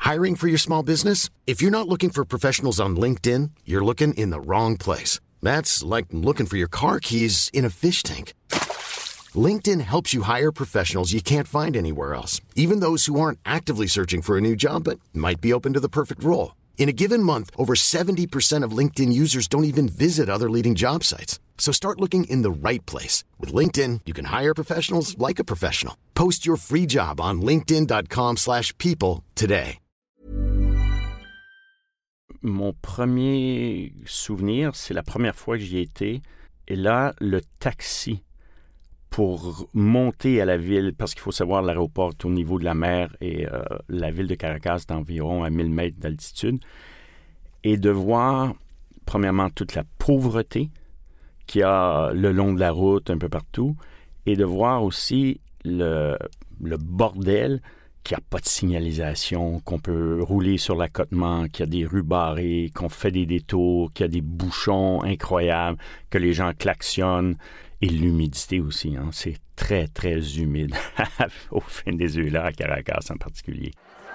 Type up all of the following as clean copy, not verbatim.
Hiring for your small business? If you're not looking for professionals on LinkedIn, you're looking in the wrong place. That's like looking for your car keys in a fish tank. LinkedIn helps you hire professionals you can't find anywhere else, even those who aren't actively searching for a new job but might be open to the perfect role. In a given month, over 70% of LinkedIn users don't even visit other leading job sites. So start looking in the right place. With LinkedIn, you can hire professionals like a professional. Post your free job on linkedin.com/people today. Mon premier souvenir, c'est la première fois que j'y étais. Et là, le taxi pour monter à la ville, parce qu'il faut savoir, l'aéroport est au niveau de la mer et la ville de Caracas est environ à 1000 mètres d'altitude. Et de voir, premièrement, toute la pauvreté qu'il y a le long de la route, un peu partout, et de voir aussi le bordel, qu'il n'y a pas de signalisation, qu'on peut rouler sur l'accotement, qu'il y a des rues barrées, qu'on fait des détours, qu'il y a des bouchons incroyables, que les gens klaxonnent, et l'humidité aussi. Hein. C'est très, très humide au Venezuela, à Caracas en particulier.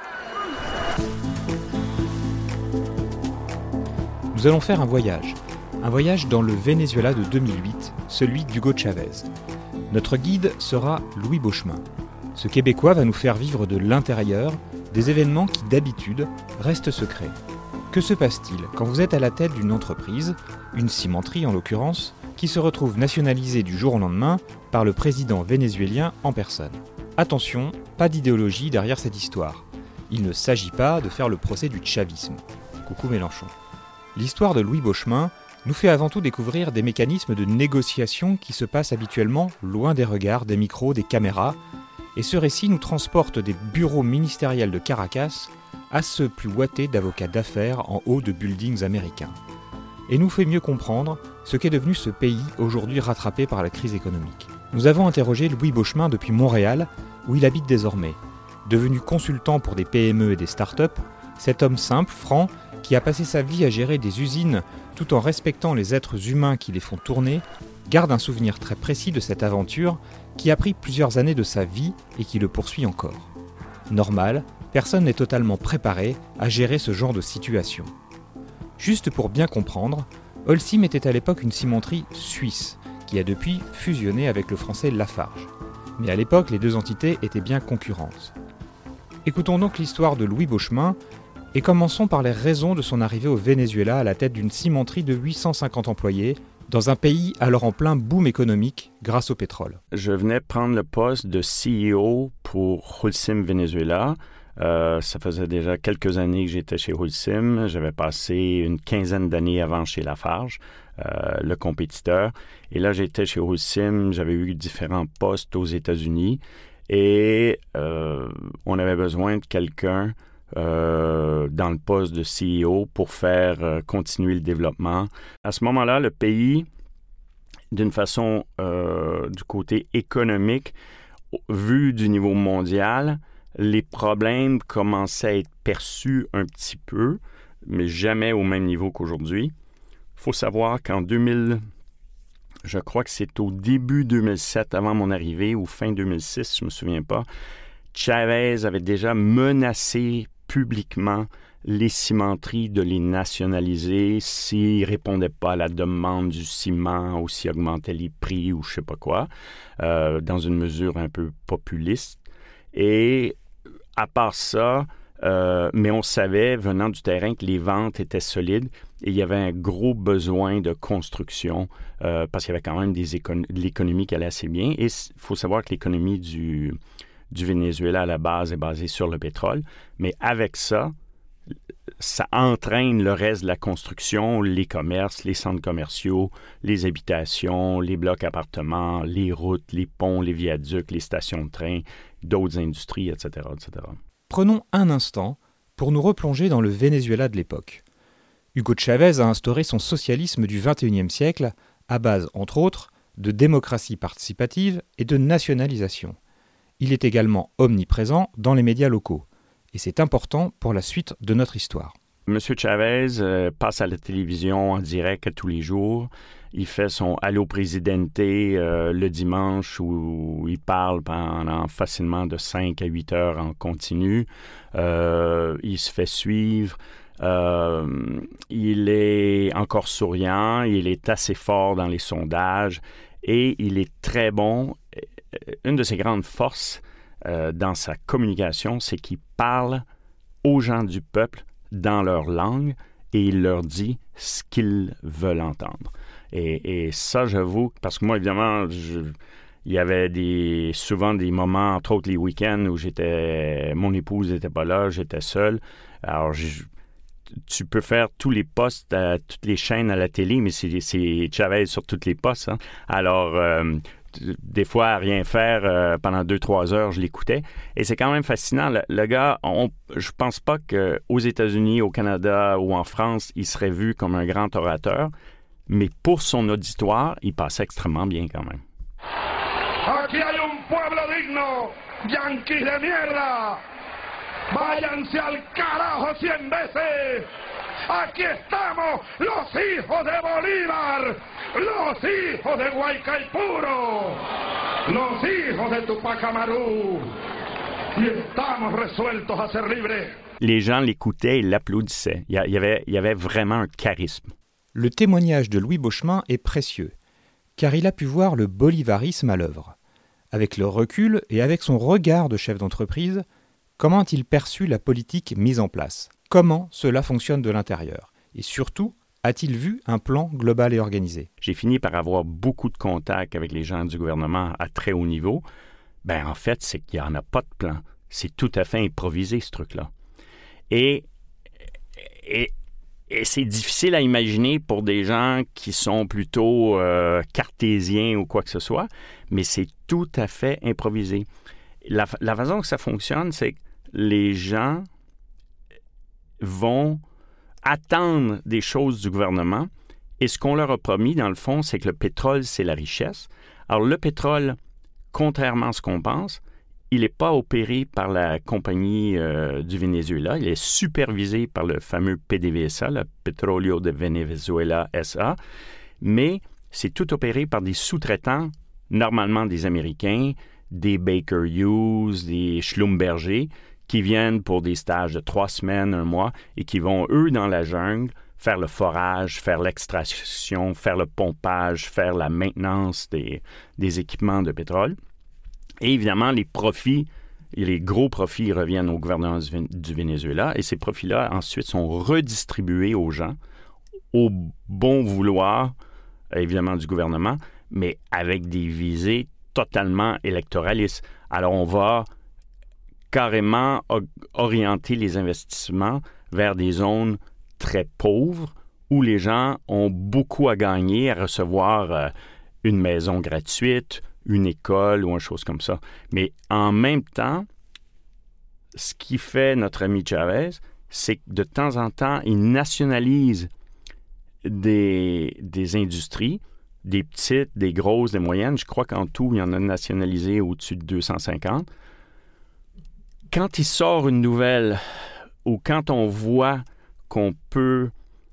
Nous allons faire un voyage dans le Venezuela de 2008, celui d'Hugo Chavez. Notre guide sera Louis Beauchemin. Ce Québécois va nous faire vivre de l'intérieur des événements qui, d'habitude, restent secrets. Que se passe-t-il quand vous êtes à la tête d'une entreprise, une cimenterie en l'occurrence, qui se retrouve nationalisée du jour au lendemain par le président vénézuélien en personne? Attention, pas d'idéologie derrière cette histoire. Il ne s'agit pas de faire le procès du chavisme. Coucou Mélenchon. L'histoire de Louis Beauchemin nous fait avant tout découvrir des mécanismes de négociation qui se passent habituellement loin des regards, des micros, des caméras, et ce récit nous transporte des bureaux ministériels de Caracas à ceux plus ouatés d'avocats d'affaires en haut de buildings américains. Et nous fait mieux comprendre ce qu'est devenu ce pays aujourd'hui rattrapé par la crise économique. Nous avons interrogé Louis Beauchemin depuis Montréal, où il habite désormais. Devenu consultant pour des PME et des startups, cet homme simple, franc, qui a passé sa vie à gérer des usines tout en respectant les êtres humains qui les font tourner, garde un souvenir très précis de cette aventure qui a pris plusieurs années de sa vie et qui le poursuit encore. Normal, personne n'est totalement préparé à gérer ce genre de situation. Juste pour bien comprendre, Holcim était à l'époque une cimenterie suisse qui a depuis fusionné avec le français Lafarge. Mais à l'époque, les deux entités étaient bien concurrentes. Écoutons donc l'histoire de Louis Beauchemin et commençons par les raisons de son arrivée au Venezuela à la tête d'une cimenterie de 850 employés dans un pays alors en plein boom économique grâce au pétrole. Je venais prendre le poste de CEO pour Holcim Venezuela. Ça faisait déjà quelques années que j'étais chez Holcim. J'avais passé une quinzaine d'années avant chez Lafarge, le compétiteur. Et là, j'étais chez Holcim. J'avais eu différents postes aux États-Unis. Et on avait besoin de quelqu'un dans le poste de CEO pour faire continuer le développement. À ce moment-là, le pays, d'une façon du côté économique, vu du niveau mondial, les problèmes commençaient à être perçus un petit peu, mais jamais au même niveau qu'aujourd'hui. Il faut savoir qu'en 2000, je crois que c'est au début 2007, avant mon arrivée, ou fin 2006, je ne me souviens pas, Chavez avait déjà menacé publiquement les cimenteries de les nationaliser s'ils ne répondaient pas à la demande du ciment ou s'ils augmentaient les prix ou je ne sais pas quoi, dans une mesure un peu populiste. Et à part ça, mais on savait, venant du terrain, que les ventes étaient solides et il y avait un gros besoin de construction parce qu'il y avait quand même de l'économie qui allait assez bien. Et il faut savoir que l'économie du Venezuela, à la base, est basée sur le pétrole. Mais avec ça, ça entraîne le reste de la construction, les commerces, les centres commerciaux, les habitations, les blocs appartements, les routes, les ponts, les viaducs, les stations de train, d'autres industries, etc., etc. Prenons un instant pour nous replonger dans le Venezuela de l'époque. Hugo Chavez a instauré son socialisme du XXIe siècle à base, entre autres, de démocratie participative et de nationalisation. Il est également omniprésent dans les médias locaux. Et c'est important pour la suite de notre histoire. M. Chavez passe à la télévision en direct tous les jours. Il fait son Allo Presidente le dimanche où il parle pendant facilement de 5 à 8 heures en continu. Il se fait suivre. Il est encore souriant. Il est assez fort dans les sondages et il est très bon. Une de ses grandes forces dans sa communication, c'est qu'il parle aux gens du peuple dans leur langue et il leur dit ce qu'ils veulent entendre. Et ça, j'avoue, parce que moi, évidemment, il y avait souvent des moments, entre autres les week-ends, où mon épouse n'était pas là, j'étais seul. Alors, tu peux faire tous les postes à toutes les chaînes à la télé, mais c'est Chavez sur toutes les postes. Hein. Alors, des fois, à rien faire, pendant 2-3 heures, je l'écoutais. Et c'est quand même fascinant. Le gars, je pense pas qu'aux États-Unis, au Canada ou en France, il serait vu comme un grand orateur. Mais pour son auditoire, il passait extrêmement bien quand même. Aquí hay un pueblo digno, yanquis de mierda. Váyanse al carajo 100 veces. Aquí estamos, los hijos de Bolívar, los hijos de Guaycaipuro, los hijos de Tupac Amaru. Y estamos resueltos a ser libres. Les gens l'écoutaient et l'applaudissaient. Il y avait vraiment un charisme. Le témoignage de Louis Beauchemin est précieux, car il a pu voir le bolivarisme à l'œuvre. Avec le recul et avec son regard de chef d'entreprise, comment a-t-il perçu la politique mise en place ? Comment cela fonctionne de l'intérieur ? Et surtout, a-t-il vu un plan global et organisé ? J'ai fini par avoir beaucoup de contacts avec les gens du gouvernement à très haut niveau. En fait, c'est qu'il n'y en a pas de plan. C'est tout à fait improvisé, ce truc-là. Et c'est difficile à imaginer pour des gens qui sont plutôt cartésiens ou quoi que ce soit, mais c'est tout à fait improvisé. La façon que ça fonctionne, c'est que les gens vont attendre des choses du gouvernement et ce qu'on leur a promis, dans le fond, c'est que le pétrole, c'est la richesse. Alors, le pétrole, contrairement à ce qu'on pense, il n'est pas opéré par la compagnie du Venezuela. Il est supervisé par le fameux PDVSA, le Petróleo de Venezuela S.A., mais c'est tout opéré par des sous-traitants, normalement des Américains, des Baker Hughes, des Schlumberger, qui viennent pour des stages de 3 semaines, 1 mois, et qui vont, eux, dans la jungle, faire le forage, faire l'extraction, faire le pompage, faire la maintenance des équipements de pétrole. Et évidemment, les gros profits reviennent au gouvernement du Venezuela et ces profits-là, ensuite, sont redistribués aux gens au bon vouloir, évidemment, du gouvernement, mais avec des visées totalement électoralistes. Alors, on va carrément orienter les investissements vers des zones très pauvres où les gens ont beaucoup à gagner à recevoir une maison gratuite, une école ou une chose comme ça. Mais en même temps, ce qui fait notre ami Chavez, c'est que de temps en temps, il nationalise des industries, des petites, des grosses, des moyennes. Je crois qu'en tout, il y en a nationalisé au-dessus de 250. Quand il sort une nouvelle ou quand on voit qu'on peut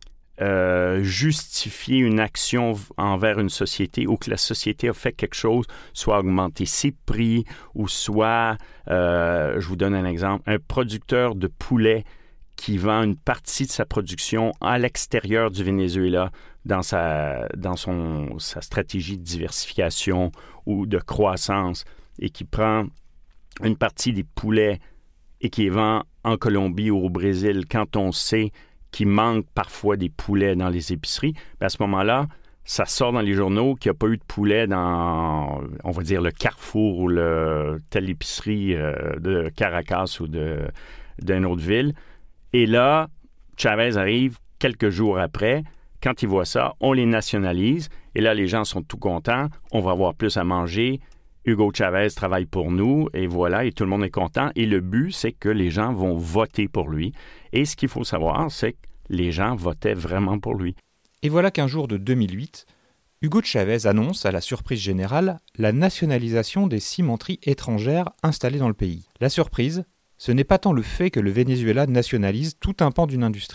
justifier une action envers une société ou que la société a fait quelque chose, soit augmenter ses prix ou soit, je vous donne un exemple, un producteur de poulet qui vend une partie de sa production à l'extérieur du Venezuela dans sa stratégie de diversification ou de croissance et qui prend une partie des poulets et qui les vend en Colombie ou au Brésil quand on sait qu'il manque parfois des poulets dans les épiceries, à ce moment-là, ça sort dans les journaux qu'il n'y a pas eu de poulet dans, on va dire, le Carrefour ou telle épicerie de Caracas ou d'une autre ville. Et là, Chavez arrive quelques jours après. Quand il voit ça, on les nationalise. Et là, les gens sont tout contents. On va avoir plus à manger. Hugo Chavez travaille pour nous. Et voilà, et tout le monde est content. Et le but, c'est que les gens vont voter pour lui. Et ce qu'il faut savoir, c'est que les gens votaient vraiment pour lui. Et voilà qu'un jour de 2008, Hugo Chavez annonce, à la surprise générale, la nationalisation des cimenteries étrangères installées dans le pays. La surprise, ce n'est pas tant le fait que le Venezuela nationalise tout un pan d'une industrie.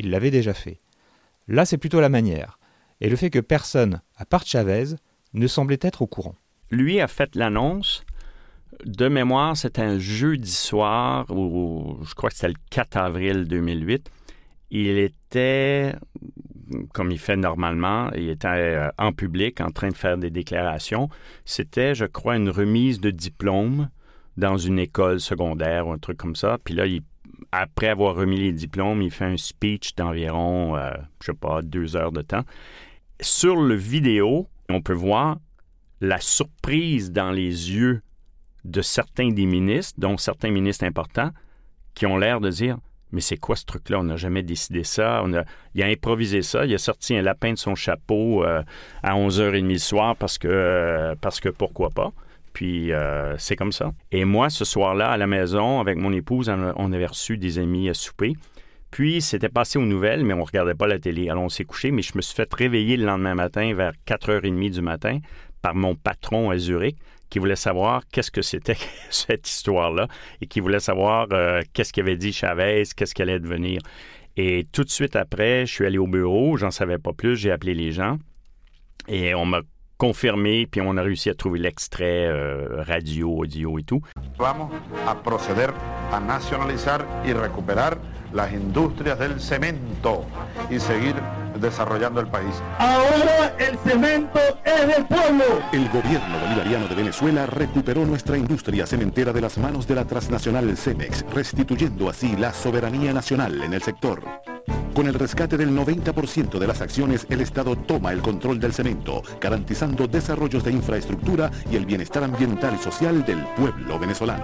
il l'avait déjà fait. Là, c'est plutôt la manière, et le fait que personne, à part Chavez, ne semblait être au courant. Lui a fait l'annonce. De mémoire, c'était un jeudi soir, ou je crois que c'était le 4 avril 2008. Il était, comme il fait normalement, il était en public en train de faire des déclarations. C'était, je crois, une remise de diplôme dans une école secondaire ou un truc comme ça. Puis là, après avoir remis les diplômes, il fait un speech d'environ, 2 heures de temps. Sur le vidéo, on peut voir la surprise dans les yeux de certains des ministres, dont certains ministres importants, qui ont l'air de dire « Mais c'est quoi ce truc-là? On n'a jamais décidé ça. Il a improvisé ça. Il a sorti un lapin de son chapeau à 11h30 le soir parce que pourquoi pas? » Puis c'est comme ça. Et moi, ce soir-là, à la maison, avec mon épouse, on avait reçu des amis à souper. Puis, c'était passé aux nouvelles, mais on ne regardait pas la télé. Alors, on s'est couché, mais je me suis fait réveiller le lendemain matin vers 4h30 du matin par mon patron à Zurich, qui voulait savoir qu'est-ce que c'était cette histoire-là et qui voulait savoir qu'est-ce qu'avait dit Chavez, qu'est-ce qu'elle allait devenir. Et tout de suite après, je suis allé au bureau, j'en savais pas plus, j'ai appelé les gens et on m'a confirmé, puis on a réussi à trouver l'extrait radio, audio et tout. Vamos a proceder a nacionalizar y recuperar las industrias del cemento y seguir desarrollando el país. Ahora el cemento es del pueblo. El gobierno bolivariano de Venezuela recuperó nuestra industria cementera de las manos de la transnacional Cemex, restituyendo así la soberanía nacional en el sector. Con el rescate del 90% de las acciones, el Estado toma el control del cemento, garantizando desarrollos de infraestructura y el bienestar ambiental y social del pueblo venezolano.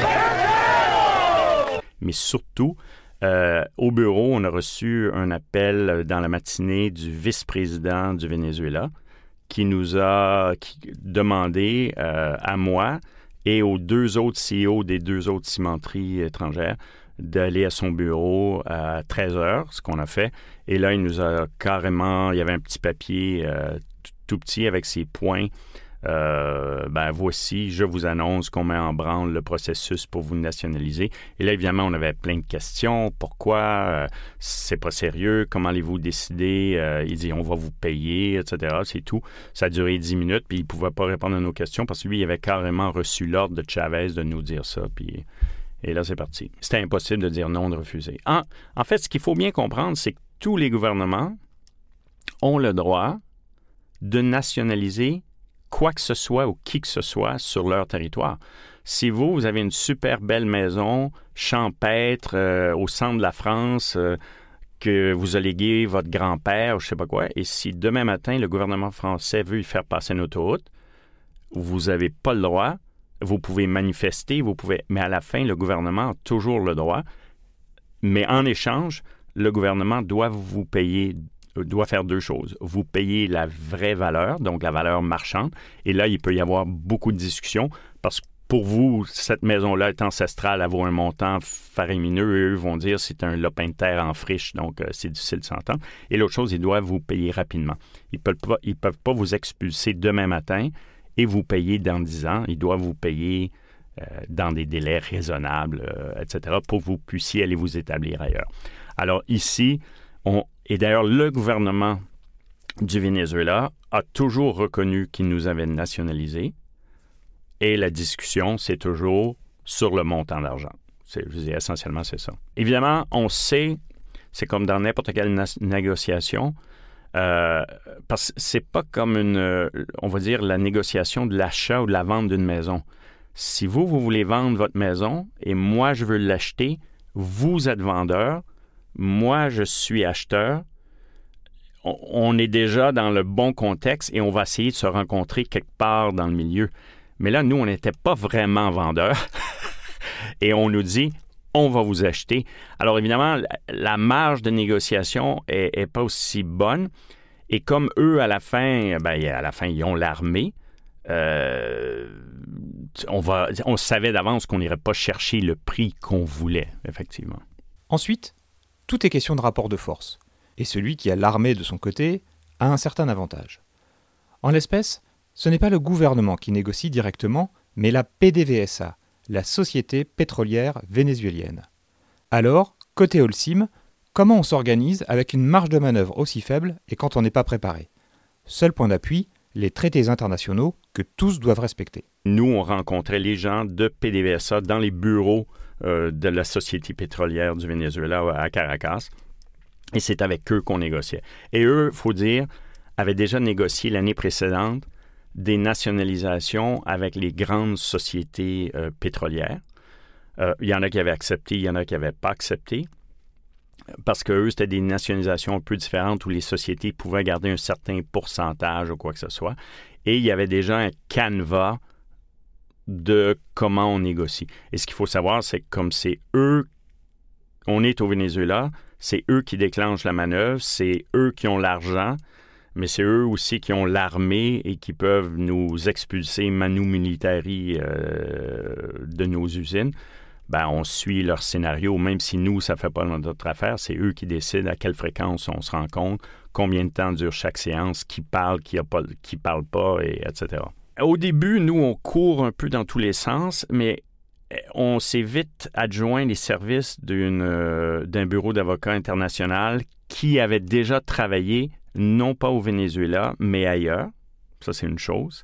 Mais surtout, au bureau, on a reçu un appel dans la matinée du vice-président du Venezuela qui nous a demandé à moi et aux 2 autres CEO des 2 autres cimenteries étrangères d'aller à son bureau à 13h, ce qu'on a fait. Et là, il nous a carrément... Il y avait un petit papier tout petit avec ses points. Voici, je vous annonce qu'on met en branle le processus pour vous nationaliser. Et là, évidemment, on avait plein de questions. Pourquoi? C'est pas sérieux. Comment allez-vous décider? Il dit, on va vous payer, etc. C'est tout. Ça a duré 10 minutes, puis il pouvait pas répondre à nos questions parce que lui, il avait carrément reçu l'ordre de Chavez de nous dire ça, puis... Et là, c'est parti. C'était impossible de dire non, de refuser. En fait, ce qu'il faut bien comprendre, c'est que tous les gouvernements ont le droit de nationaliser quoi que ce soit ou qui que ce soit sur leur territoire. Si vous avez une super belle maison champêtre au centre de la France que vous a légué votre grand-père ou je ne sais pas quoi, et si demain matin, le gouvernement français veut y faire passer une autoroute, vous n'avez pas le droit. Vous pouvez manifester, mais à la fin, le gouvernement a toujours le droit. Mais en échange, le gouvernement doit vous payer, doit faire 2 choses. Vous payez la vraie valeur, donc la valeur marchande. Et là, il peut y avoir beaucoup de discussions parce que pour vous, cette maison-là est ancestrale, elle vaut un montant faramineux et eux vont dire que c'est un lopin de terre en friche, donc c'est difficile de s'entendre. Et l'autre chose, ils doivent vous payer rapidement. Ils peuvent pas vous expulser demain matin et vous payer dans 10 ans. Ils doivent vous payer dans des délais raisonnables, etc., pour que vous puissiez aller vous établir ailleurs. Alors ici, et d'ailleurs, le gouvernement du Venezuela a toujours reconnu qu'il nous avait nationalisés et la discussion, c'est toujours sur le montant d'argent. Je dis essentiellement, c'est ça. Évidemment, on sait, c'est comme dans n'importe quelle négociation, parce que c'est pas comme on va dire, la négociation de l'achat ou de la vente d'une maison. Si vous voulez vendre votre maison et moi, je veux l'acheter, vous êtes vendeur, moi, je suis acheteur, on est déjà dans le bon contexte et on va essayer de se rencontrer quelque part dans le milieu. Mais là, nous, on n'était pas vraiment vendeurs et on nous dit... on va vous acheter. Alors, évidemment, la marge de négociation est pas aussi bonne. Et comme eux, à la fin, ils ont l'armée, on savait d'avance qu'on n'irait pas chercher le prix qu'on voulait, effectivement. Ensuite, tout est question de rapport de force. Et celui qui a l'armée de son côté a un certain avantage. En l'espèce, ce n'est pas le gouvernement qui négocie directement, mais la PDVSA, la Société pétrolière vénézuélienne. Alors, côté Holcim, Comment on s'organise avec une marge de manœuvre aussi faible et quand on n'est pas préparé? Seul point d'appui, les traités internationaux que tous doivent respecter. Nous, on rencontrait les gens de PDVSA dans les bureaux de la Société pétrolière du Venezuela à Caracas. Et c'est avec eux qu'on négociait. Et eux, il faut dire, avaient déjà négocié l'année précédente des nationalisations avec les grandes sociétés pétrolières. Il y en a qui avaient accepté, il y en a qui n'avaient pas accepté. Parce que eux, c'était des nationalisations un peu différentes où les sociétés pouvaient garder un certain pourcentage ou quoi que ce soit. Et il y avait déjà un canevas de comment on négocie. Et ce qu'il faut savoir, c'est que comme c'est eux, on est au Venezuela, c'est eux qui déclenchent la manœuvre, c'est eux qui ont l'argent, mais c'est eux aussi qui ont l'armée et qui peuvent nous expulser manu militari de nos usines. Ben, on suit leur scénario, même si nous, ça ne fait pas notre affaire, c'est eux qui décident à quelle fréquence on se rencontre, combien de temps dure chaque séance, qui parle, qui parle pas, etc. Au début, nous, on court un peu dans tous les sens, mais on s'est vite adjoint les services d'un bureau d'avocats international qui avait déjà travaillé, non pas au Venezuela, mais ailleurs. Ça, c'est une chose.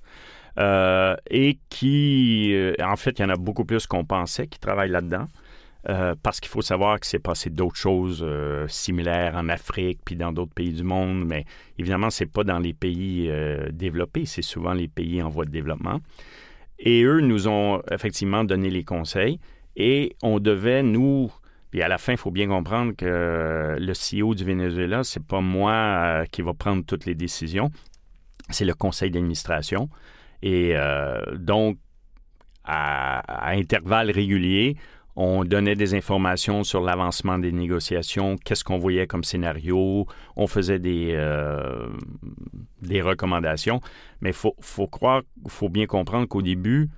Et qui, en fait, il y en a beaucoup plus qu'on pensait qui travaillent là-dedans. Parce qu'il faut savoir que c'est passé d'autres choses similaires en Afrique puis dans d'autres pays du monde, mais évidemment, c'est pas dans les pays développés, c'est souvent les pays en voie de développement. Et eux nous ont effectivement donné les conseils et on devait, nous... Puis à la fin, il faut bien comprendre que le CEO du Venezuela, c'est pas moi qui va prendre toutes les décisions, c'est le conseil d'administration. Et donc, à intervalles réguliers, on donnait des informations sur l'avancement des négociations, qu'est-ce qu'on voyait comme scénario, on faisait des recommandations. Mais il faut bien comprendre qu'au début,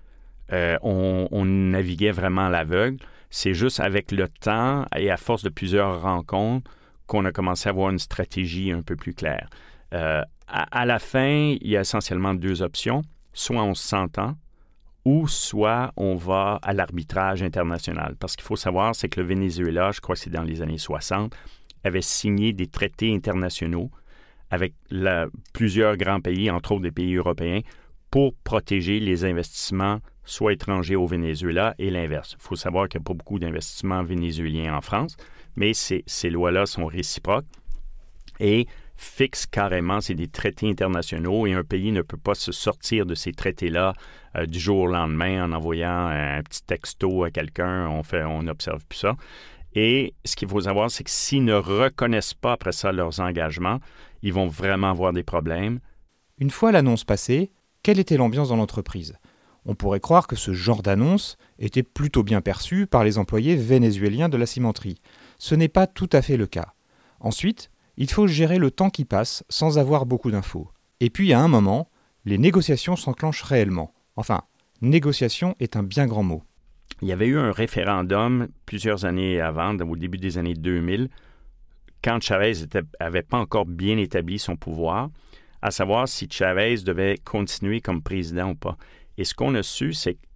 on naviguait vraiment à l'aveugle. C'est juste avec le temps et à force de plusieurs rencontres qu'on a commencé à avoir une stratégie un peu plus claire. À la fin, il y a essentiellement deux options. Soit on s'entend, ou soit on va à l'arbitrage international. Parce qu'il faut savoir, c'est que le Venezuela, je crois que c'est dans les années 60, avait signé des traités internationaux avec plusieurs grands pays, entre autres des pays européens, pour protéger les investissements, soit étrangers au Venezuela et l'inverse. Il faut savoir qu'il n'y a pas beaucoup d'investissements vénézuéliens en France, mais ces lois-là sont réciproques et fixent carrément, c'est des traités internationaux et un pays ne peut pas se sortir de ces traités-là du jour au lendemain en envoyant un petit texto à quelqu'un, on n'observe plus ça. Et ce qu'il faut savoir, c'est que s'ils ne reconnaissent pas après ça leurs engagements, ils vont vraiment avoir des problèmes. Une fois l'annonce passée, quelle était l'ambiance dans l'entreprise? On pourrait croire que ce genre d'annonce était plutôt bien perçu par les employés vénézuéliens de la cimenterie. Ce n'est pas tout à fait le cas. Ensuite, il faut gérer le temps qui passe sans avoir beaucoup d'infos. Et puis, à un moment, les négociations s'enclenchent réellement. Enfin, négociation est un bien grand mot. Il y avait eu un référendum plusieurs années avant, au début des années 2000, quand Chavez n'avait pas encore bien établi son pouvoir, à savoir si Chavez devait continuer comme président ou pas. Et ce qu'on a su, c'est que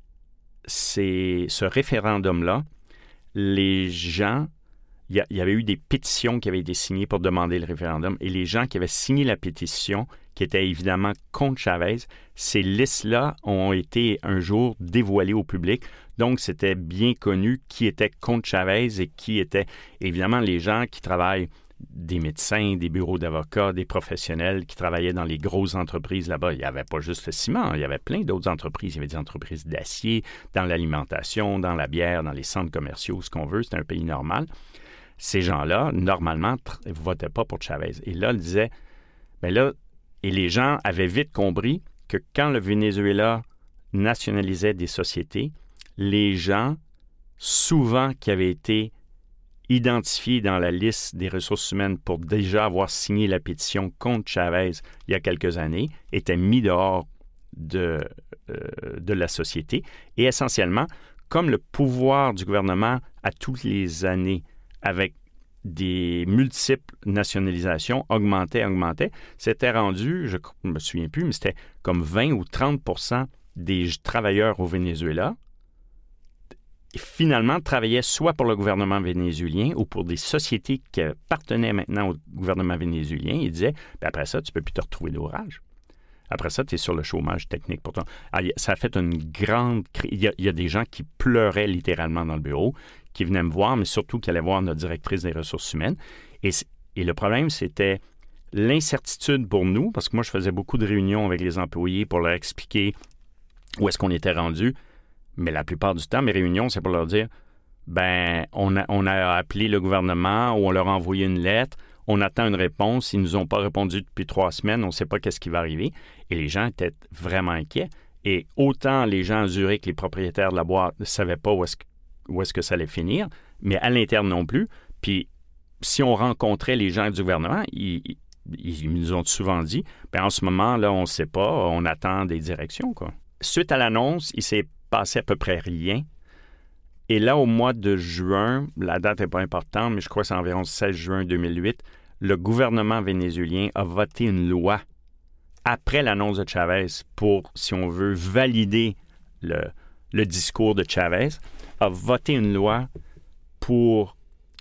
ce référendum-là, les gens... Il y avait eu des pétitions qui avaient été signées pour demander le référendum et les gens qui avaient signé la pétition, qui étaient évidemment contre Chavez, ces listes-là ont été un jour dévoilées au public. Donc, c'était bien connu qui était contre Chavez et qui était évidemment les gens qui travaillent, des médecins, des bureaux d'avocats, des professionnels qui travaillaient dans les grosses entreprises là-bas. Il n'y avait pas juste le ciment, il y avait plein d'autres entreprises. Il y avait des entreprises d'acier, dans l'alimentation, dans la bière, dans les centres commerciaux, ce qu'on veut. C'était un pays normal. Ces gens-là, normalement, ne votaient pas pour Chavez. Et là, ils disaient, et les gens avaient vite compris que quand le Venezuela nationalisait des sociétés, les gens, souvent qui avaient été identifiés dans la liste des ressources humaines pour déjà avoir signé la pétition contre Chavez il y a quelques années, étaient mis dehors de la société. Et essentiellement, comme le pouvoir du gouvernement à toutes les années avec des multiples nationalisations augmentait, c'était rendu, je ne me souviens plus, mais c'était comme 20 ou 30 % des travailleurs au Venezuela finalement travaillaient soit pour le gouvernement vénézuélien ou pour des sociétés qui appartenaient maintenant au gouvernement vénézuélien. Ils disaient, après ça, tu ne peux plus te retrouver d'ouvrage. Après ça, tu es sur le chômage technique. Pourtant, ça a fait une grande crise. Il y a des gens qui pleuraient littéralement dans le bureau, qui venaient me voir, mais surtout qui allaient voir notre directrice des ressources humaines. Et le problème, c'était l'incertitude pour nous, parce que moi, je faisais beaucoup de réunions avec les employés pour leur expliquer où est-ce qu'on était rendu. Mais la plupart du temps, mes réunions, c'est pour leur dire, on a appelé le gouvernement ou on leur a envoyé une lettre, on attend une réponse, ils ne nous ont pas répondu depuis 3 semaines, on ne sait pas qu'est-ce qui va arriver. Et les gens étaient vraiment inquiets. Et autant les gens à Zurich, les propriétaires de la boîte, ne savaient pas où est-ce que ça allait finir, mais à l'interne non plus. Puis, si on rencontrait les gens du gouvernement, ils nous ont souvent dit, en ce moment, là, on ne sait pas, on attend des directions, quoi. Suite à l'annonce, il s'est passé à peu près rien. Et là, au mois de juin, la date n'est pas importante, mais je crois que c'est environ 16 juin 2008, le gouvernement vénézuélien a voté une loi après l'annonce de Chavez pour, si on veut, valider le discours de Chavez, a voté une loi pour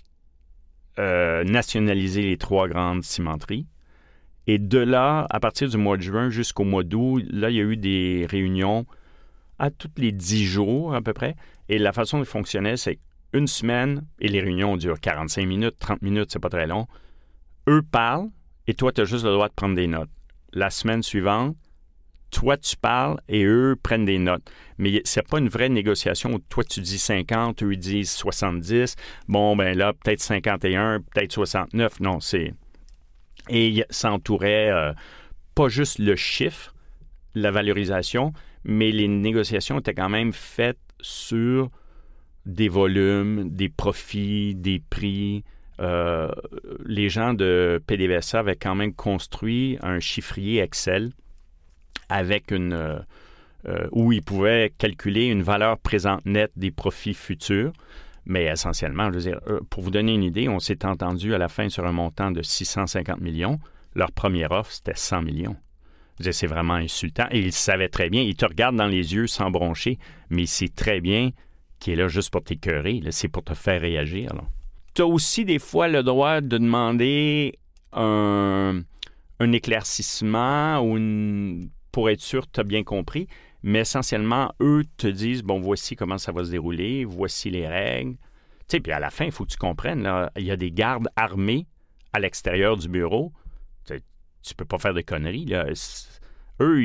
nationaliser les 3 grandes cimenteries. Et de là, à partir du mois de juin jusqu'au mois d'août, là, il y a eu des réunions à tous les 10 jours à peu près. Et la façon dont ils fonctionnaient, c'est une semaine, et les réunions durent 45 minutes, 30 minutes, c'est pas très long. Eux parlent, et toi, tu as juste le droit de prendre des notes. La semaine suivante, toi, tu parles, et eux prennent des notes. Mais c'est pas une vraie négociation où toi, tu dis 50, eux, ils disent 70. Bon, là, peut-être 51, peut-être 69. Non, c'est... Et ça entourait pas juste le chiffre, la valorisation, mais les négociations étaient quand même faites sur des volumes, des profits, des prix. Les gens de PDVSA avaient quand même construit un chiffrier Excel avec où ils pouvaient calculer une valeur présente nette des profits futurs. Mais essentiellement, je veux dire, pour vous donner une idée, on s'est entendu à la fin sur un montant de 650 millions. Leur première offre, c'était 100 millions. Je veux dire, c'est vraiment insultant. Et ils savaient très bien, ils te regardent dans les yeux sans broncher, mais ils savent très bien qu'il est là juste pour t'écœurer. Là, c'est pour te faire réagir. Tu as aussi des fois le droit de demander un éclaircissement pour être sûr que tu as bien compris. Mais essentiellement, eux te disent, voici comment ça va se dérouler, voici les règles. Tu sais, puis à la fin, il faut que tu comprennes, là, il y a des gardes armés à l'extérieur du bureau. Tu peux pas faire de conneries, là. Eux,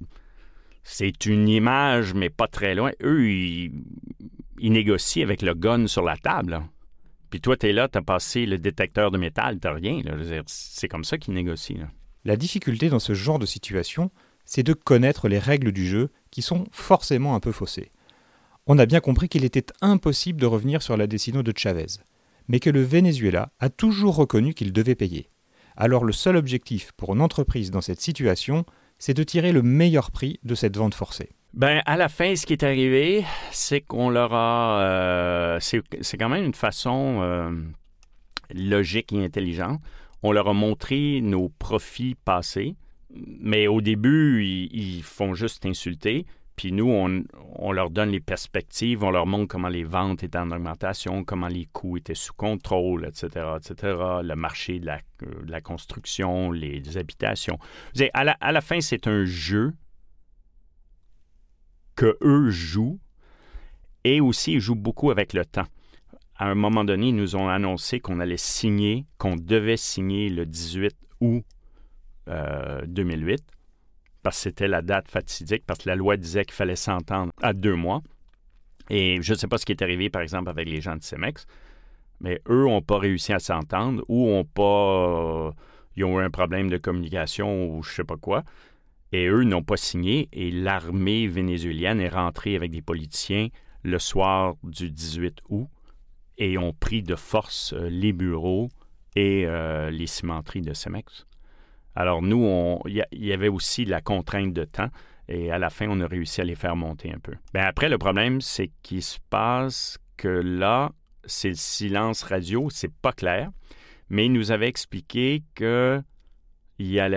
c'est une image, mais pas très loin. Eux, ils négocient avec le gun sur la table, là. Puis toi, tu es là, tu as passé le détecteur de métal, tu n'as rien, là. Je veux dire, c'est comme ça qu'ils négocient, là. La difficulté dans ce genre de situation, c'est de connaître les règles du jeu qui sont forcément un peu faussées. On a bien compris qu'il était impossible de revenir sur la décision de Chavez, mais que le Venezuela a toujours reconnu qu'il devait payer. Alors le seul objectif pour une entreprise dans cette situation, c'est de tirer le meilleur prix de cette vente forcée. À la fin, ce qui est arrivé, c'est qu'on leur a... c'est quand même une façon logique et intelligente. On leur a montré nos profits passés. Mais au début, ils font juste insulter. Puis nous, on leur donne les perspectives, on leur montre comment les ventes étaient en augmentation, comment les coûts étaient sous contrôle, etc., le marché de la construction, les habitations. À la fin, c'est un jeu qu'eux jouent et aussi ils jouent beaucoup avec le temps. À un moment donné, ils nous ont annoncé qu'on devait signer le 18 août 2008, parce que c'était la date fatidique, parce que la loi disait qu'il fallait s'entendre à 2 mois. Et je ne sais pas ce qui est arrivé, par exemple, avec les gens de Cemex, mais eux n'ont pas réussi à s'entendre ou ils ont eu un problème de communication ou je ne sais pas quoi. Et eux n'ont pas signé et l'armée vénézuélienne est rentrée avec des politiciens le soir du 18 août et ont pris de force les bureaux et les cimenteries de Cemex. Alors, nous, il y avait aussi la contrainte de temps et à la fin, on a réussi à les faire monter un peu. Après, le problème, c'est qu'il se passe que là, c'est le silence radio, c'est pas clair, mais il nous avait expliqué qu'il allait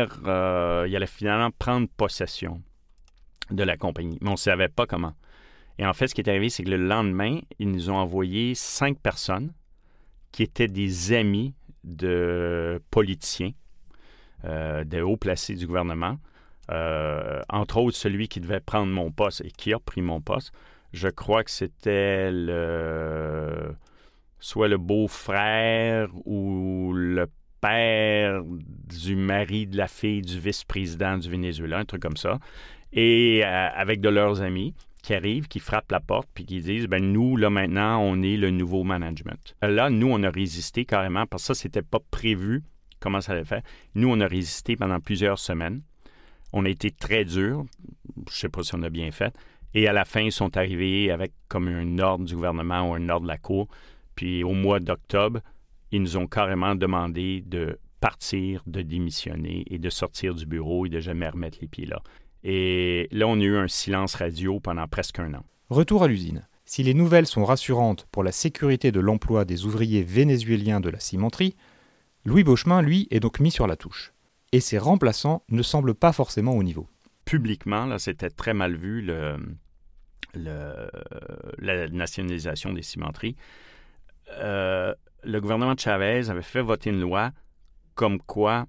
finalement prendre possession de la compagnie, mais on ne savait pas comment. Et en fait, ce qui est arrivé, c'est que le lendemain, ils nous ont envoyé 5 personnes qui étaient des amis de politiciens, de hauts placés du gouvernement. Entre autres, celui qui devait prendre mon poste et qui a pris mon poste. Je crois que c'était soit le beau-frère ou le père du mari de la fille du vice-président du Venezuela, un truc comme ça. Et avec de leurs amis qui arrivent, qui frappent la porte puis qui disent, nous, là, maintenant, on est le nouveau management. Là, nous, on a résisté carrément parce que ça, c'était pas prévu comment ça allait faire. Nous, on a résisté pendant plusieurs semaines. On a été très durs. Je sais pas si on a bien fait. Et à la fin, ils sont arrivés avec comme un ordre du gouvernement ou un ordre de la Cour. Puis au mois d'octobre, ils nous ont carrément demandé de partir, de démissionner et de sortir du bureau et de jamais remettre les pieds là. Et là, on a eu un silence radio pendant presque un an. Retour à l'usine. Si les nouvelles sont rassurantes pour la sécurité de l'emploi des ouvriers vénézuéliens de la cimenterie, Louis Beauchemin, lui, est donc mis sur la touche. Et ses remplaçants ne semblent pas forcément au niveau. Publiquement, là, c'était très mal vu, la nationalisation des cimenteries. Le gouvernement de Chavez avait fait voter une loi comme quoi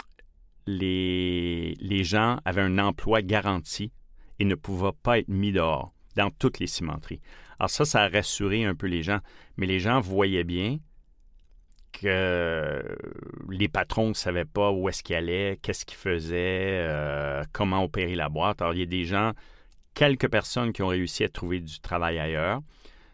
les gens avaient un emploi garanti et ne pouvaient pas être mis dehors dans toutes les cimenteries. Alors ça a rassuré un peu les gens, mais les gens voyaient bien que les patrons ne savaient pas où est-ce qu'ils allaient, qu'est-ce qu'ils faisaient, comment opérer la boîte. Alors, il y a des gens, quelques personnes qui ont réussi à trouver du travail ailleurs,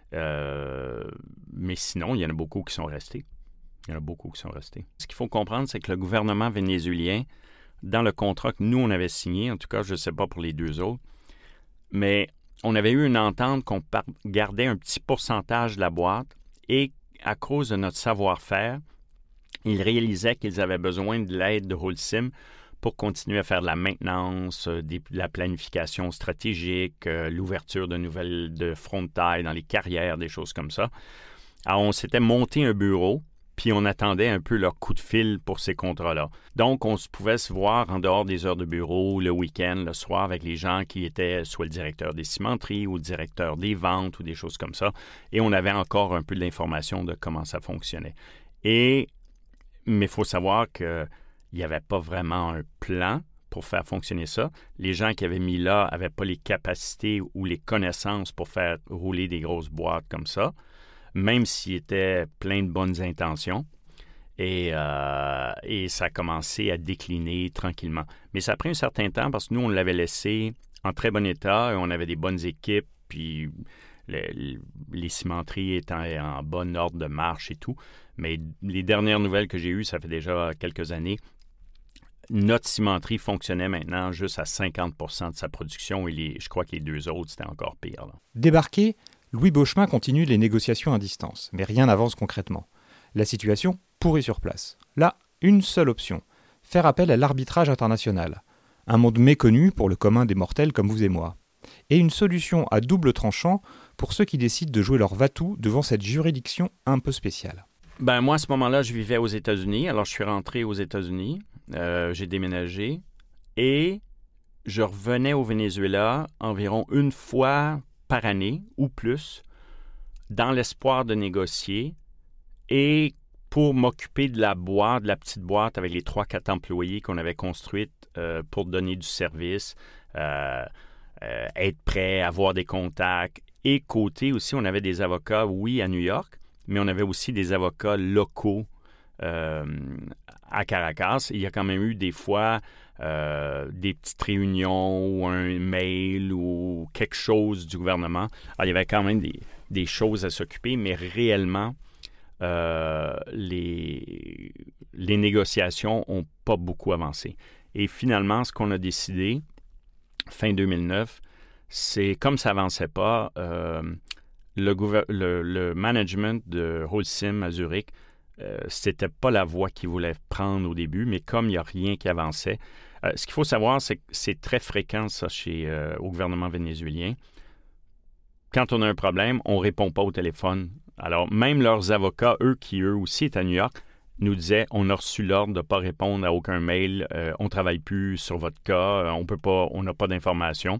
mais sinon, il y en a beaucoup qui sont restés. Ce qu'il faut comprendre, c'est que le gouvernement vénézuélien, dans le contrat que nous, on avait signé, en tout cas, je ne sais pas pour les deux autres, mais on avait eu une entente qu'on gardait un petit pourcentage de la boîte et à cause de notre savoir-faire, ils réalisaient qu'ils avaient besoin de l'aide de Holcim pour continuer à faire de la maintenance, de la planification stratégique, l'ouverture de fronts de taille dans les carrières, des choses comme ça. Alors, on s'était monté un bureau, puis on attendait un peu leur coup de fil pour ces contrats-là. Donc, on pouvait se voir en dehors des heures de bureau, le week-end, le soir, avec les gens qui étaient soit le directeur des cimenteries ou le directeur des ventes ou des choses comme ça. Et on avait encore un peu de l'information de comment ça fonctionnait. Mais il faut savoir qu'il n'y avait pas vraiment un plan pour faire fonctionner ça. Les gens qui avaient mis là n'avaient pas les capacités ou les connaissances pour faire rouler des grosses boîtes comme ça, même s'il était plein de bonnes intentions. Et ça a commencé à décliner tranquillement. Mais ça a pris un certain temps parce que nous, on l'avait laissé en très bon état et on avait des bonnes équipes, puis les cimenteries étaient en bon ordre de marche et tout. Mais les dernières nouvelles que j'ai eues, ça fait déjà quelques années, notre cimenterie fonctionnait maintenant juste à 50% de sa production et je crois que les deux autres, c'était encore pire. Là. Débarqué, Louis Beauchemin continue les négociations à distance, mais rien n'avance concrètement. La situation pourrit sur place. Là, une seule option, faire appel à l'arbitrage international. Un monde méconnu pour le commun des mortels comme vous et moi. Et une solution à double tranchant pour ceux qui décident de jouer leur va-tout devant cette juridiction un peu spéciale. Moi, à ce moment-là, je vivais aux États-Unis. Alors, je suis rentré aux États-Unis. J'ai déménagé. Et je revenais au Venezuela environ une fois par année ou plus, dans l'espoir de négocier et pour m'occuper de la petite boîte avec les 3-4 employés qu'on avait construite pour donner du service, être prêt, avoir des contacts. Et côté aussi, on avait des avocats, oui, à New York, mais on avait aussi des avocats locaux à Caracas. Il y a quand même eu des fois des petites réunions ou un mail ou quelque chose du gouvernement. Alors, il y avait quand même des choses à s'occuper, mais réellement, les négociations n'ont pas beaucoup avancé. Et finalement, ce qu'on a décidé, fin 2009, c'est comme ça n'avançait pas, le management de Holcim à Zurich, c'était pas la voie qu'ils voulaient prendre au début, mais comme il n'y a rien qui avançait, ce qu'il faut savoir, c'est que c'est très fréquent, ça, au gouvernement vénézuélien. Quand on a un problème, on ne répond pas au téléphone. Alors, même leurs avocats, eux aussi étaient à New York, nous disaient « On a reçu l'ordre de ne pas répondre à aucun mail, on ne travaille plus sur votre cas, on n'a pas d'informations. »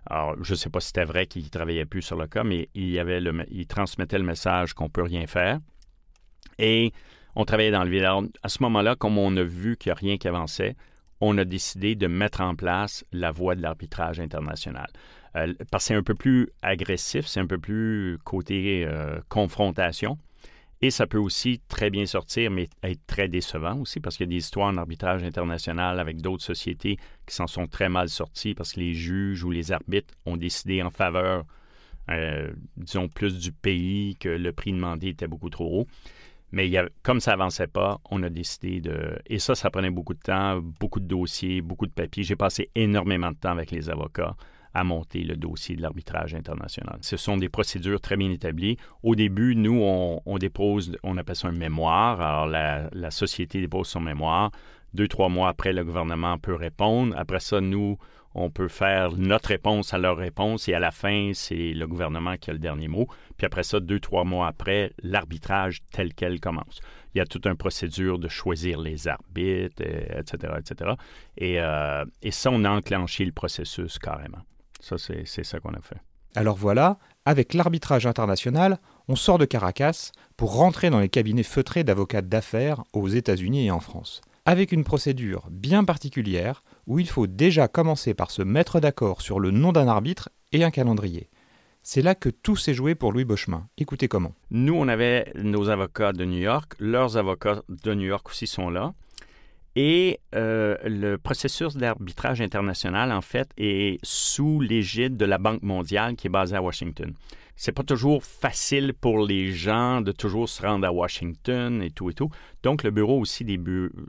Alors, je ne sais pas si c'était vrai qu'il ne travaillait plus sur le cas, mais il transmettait le message qu'on ne peut rien faire. Et on travaillait dans le vide. Alors, à ce moment-là, comme on a vu qu'il n'y a rien qui avançait, on a décidé de mettre en place la voie de l'arbitrage international. Parce que c'est un peu plus agressif, c'est un peu plus côté confrontation. Et ça peut aussi très bien sortir, mais être très décevant aussi, parce qu'il y a des histoires en arbitrage international avec d'autres sociétés qui s'en sont très mal sorties parce que les juges ou les arbitres ont décidé en faveur, disons, plus du pays, que le prix demandé était beaucoup trop haut. Mais comme ça n'avançait pas, on a décidé de... Et ça prenait beaucoup de temps, beaucoup de dossiers, beaucoup de papiers. J'ai passé énormément de temps avec les avocats à monter le dossier de l'arbitrage international. Ce sont des procédures très bien établies. Au début, nous, on dépose, on appelle ça un mémoire. Alors, la société dépose son mémoire. 2-3 mois après, le gouvernement peut répondre. Après ça, nous, on peut faire notre réponse à leur réponse. Et à la fin, c'est le gouvernement qui a le dernier mot. Puis après ça, 2-3 mois après, l'arbitrage tel quel commence. Il y a toute une procédure de choisir les arbitres, etc., etc. Et ça, on a enclenché le processus carrément. Ça, c'est ça qu'on a fait. Alors voilà, avec l'arbitrage international, on sort de Caracas pour rentrer dans les cabinets feutrés d'avocats d'affaires aux États-Unis et en France. Avec une procédure bien particulière où il faut déjà commencer par se mettre d'accord sur le nom d'un arbitre et un calendrier. C'est là que tout s'est joué pour Louis Beauchemin. Écoutez comment. Nous, on avait nos avocats de New York. Leurs avocats de New York aussi sont là. Et le processus d'arbitrage international, en fait, est sous l'égide de la Banque mondiale qui est basée à Washington. C'est pas toujours facile pour les gens de toujours se rendre à Washington et tout et tout. Donc, le bureau aussi des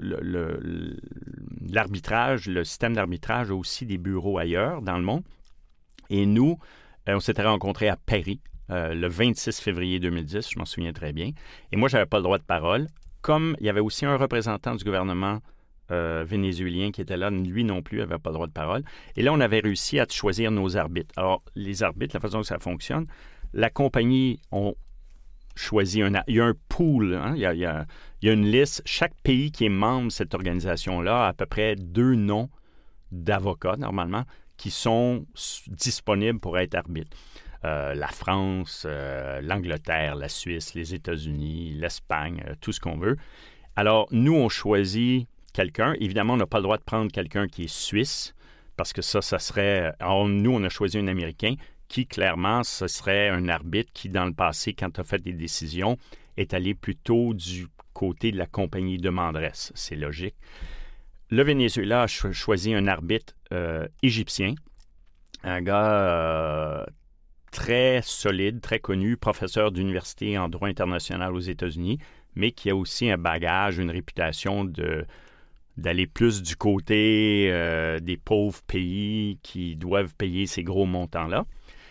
l'arbitrage, le système d'arbitrage a aussi des bureaux ailleurs dans le monde. Et nous, on s'était rencontrés à Paris le 26 février 2010, je m'en souviens très bien. Et moi, j'avais pas le droit de parole. Comme il y avait aussi un représentant du gouvernement vénézuélien qui était là, lui non plus n'avait pas le droit de parole. Et là, on avait réussi à choisir nos arbitres. Alors, les arbitres, la façon que ça fonctionne, la compagnie, on choisit il y a un pool, hein, il y a une liste. Chaque pays qui est membre de cette organisation-là a à peu près 2 noms d'avocats, normalement, qui sont disponibles pour être arbitres. La France, l'Angleterre, la Suisse, les États-Unis, l'Espagne, tout ce qu'on veut. Alors, nous, on choisit quelqu'un. Évidemment, on n'a pas le droit de prendre quelqu'un qui est suisse, parce que ça serait... Alors, nous, on a choisi un Américain qui, clairement, ce serait un arbitre qui, dans le passé, quand il a fait des décisions, est allé plutôt du côté de la compagnie demanderesse. C'est logique. Le Venezuela a choisi un arbitre égyptien, un gars... très solide, très connu, professeur d'université en droit international aux États-Unis, mais qui a aussi un bagage, une réputation d'aller plus du côté des pauvres pays qui doivent payer ces gros montants-là.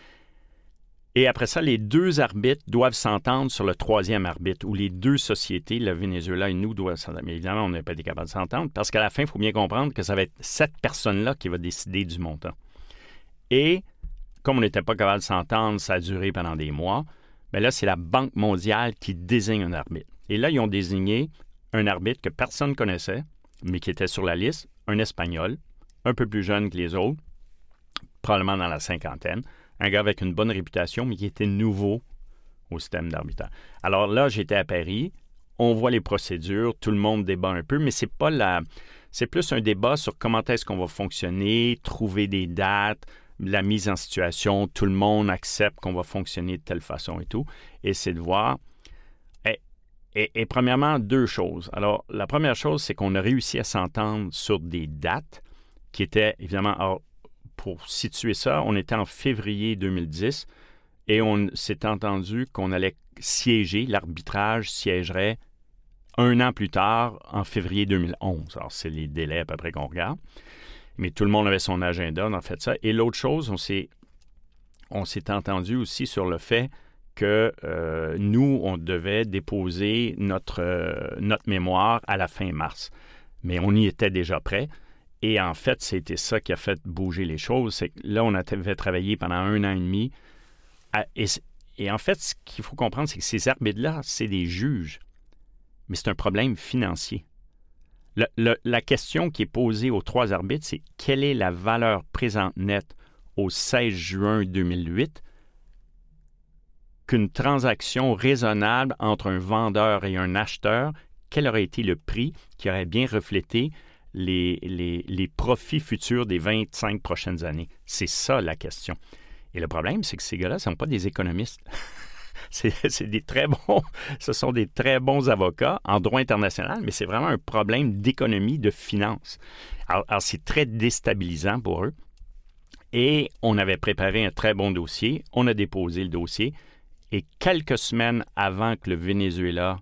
Et après ça, les 2 arbitres doivent s'entendre sur le 3e arbitre, où les 2 sociétés, le Venezuela et nous, doivent s'entendre. Mais évidemment, on n'a pas été capable de s'entendre, parce qu'à la fin, il faut bien comprendre que ça va être cette personne-là qui va décider du montant. Et comme on n'était pas capable de s'entendre, ça a duré pendant des mois, bien là, c'est la Banque mondiale qui désigne un arbitre. Et là, ils ont désigné un arbitre que personne ne connaissait, mais qui était sur la liste, un Espagnol, un peu plus jeune que les autres, probablement dans la 50aine, un gars avec une bonne réputation, mais qui était nouveau au système d'arbitrage. Alors là, j'étais à Paris, on voit les procédures, tout le monde débat un peu, mais c'est plus un débat sur comment est-ce qu'on va fonctionner, trouver des dates, la mise en situation, tout le monde accepte qu'on va fonctionner de telle façon et tout. Et c'est de voir... Et premièrement, 2 choses. Alors, la première chose, c'est qu'on a réussi à s'entendre sur des dates qui étaient, évidemment... Alors, pour situer ça, on était en février 2010 et on s'est entendu qu'on allait siéger, l'arbitrage siégerait 1 an plus tard, en février 2011. Alors, c'est les délais à peu près qu'on regarde. Mais tout le monde avait son agenda, on a fait ça. Et l'autre chose, on s'est entendu aussi sur le fait que nous, on devait déposer notre mémoire à la fin mars. Mais on y était déjà prêt. Et en fait, c'était ça qui a fait bouger les choses. C'est que là, on avait travaillé pendant 1 an et demi. Et en fait, ce qu'il faut comprendre, c'est que ces arbitres-là, c'est des juges. Mais c'est un problème financier. La question qui est posée aux 3 arbitres, c'est quelle est la valeur présente nette au 16 juin 2008 qu'une transaction raisonnable entre un vendeur et un acheteur, quel aurait été le prix qui aurait bien reflété les profits futurs des 25 prochaines années? C'est ça la question. Et le problème, c'est que ces gars-là ne sont pas des économistes. C'est des très bons, ce sont des très bons avocats en droit international, mais c'est vraiment un problème d'économie, de finance. Alors c'est très déstabilisant pour eux. Et on avait préparé un très bon dossier. On a déposé le dossier. Et quelques semaines avant que le Venezuela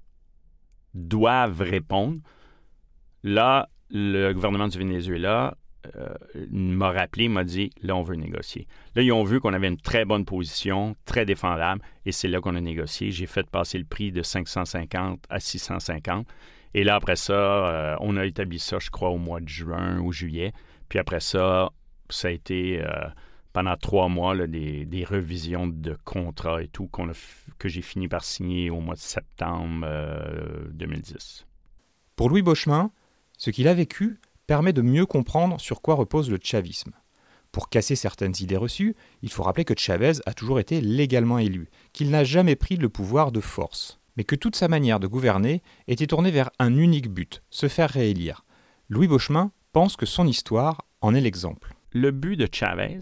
doive répondre, là, le gouvernement du Venezuela m'a rappelé, m'a dit, là, on veut négocier. Là, ils ont vu qu'on avait une très bonne position, très défendable, et c'est là qu'on a négocié. J'ai fait passer le prix de 550 à 650. Et là, après ça, on a établi ça, je crois, au mois de juin ou juillet. Puis après ça, ça a été pendant 3 mois là, des revisions de contrats et tout que j'ai fini par signer au mois de septembre 2010. Pour Louis Beauchemin, ce qu'il a vécu permet de mieux comprendre sur quoi repose le chavisme. Pour casser certaines idées reçues, il faut rappeler que Chavez a toujours été légalement élu, qu'il n'a jamais pris le pouvoir de force, mais que toute sa manière de gouverner était tournée vers un unique but, se faire réélire. Louis Beauchemin pense que son histoire en est l'exemple. Le but de Chavez,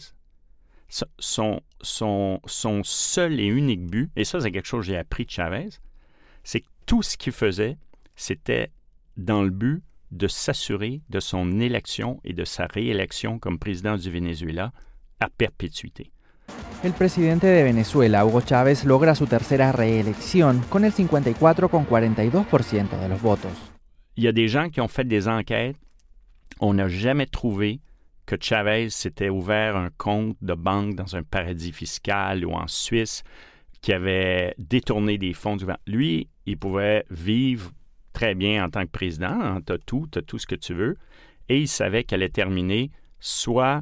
son seul et unique but, et ça c'est quelque chose que j'ai appris de Chavez, c'est que tout ce qu'il faisait, c'était dans le but de s'assurer de son élection et de sa réélection comme président du Venezuela à perpétuité. El presidente de Venezuela, Hugo Chávez, logra su tercera reelección con el 54,42% de los votos. Il y a des gens qui ont fait des enquêtes. On n'a jamais trouvé que Chavez s'était ouvert un compte de banque dans un paradis fiscal ou en Suisse, qui avait détourné des fonds du gouvernement. Lui, il pouvait vivre très bien en tant que président, hein, t'as tout ce que tu veux, et il savait qu'elle allait terminer soit